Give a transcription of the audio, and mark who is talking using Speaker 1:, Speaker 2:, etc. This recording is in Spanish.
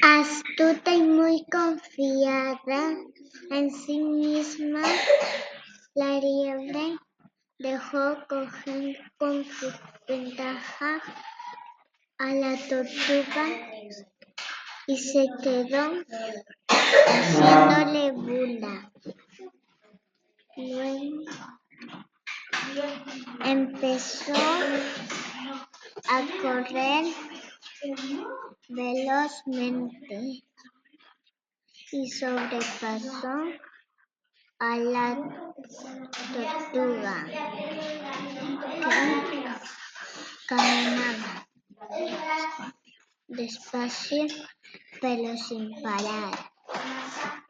Speaker 1: Astuta y muy confiada en sí misma, la liebre dejó coger con su ventaja a la tortuga y se quedó haciéndole burla. Luego empezó a correr velozmente y sobrepasó a la tortuga, que caminaba despacio pero sin parar.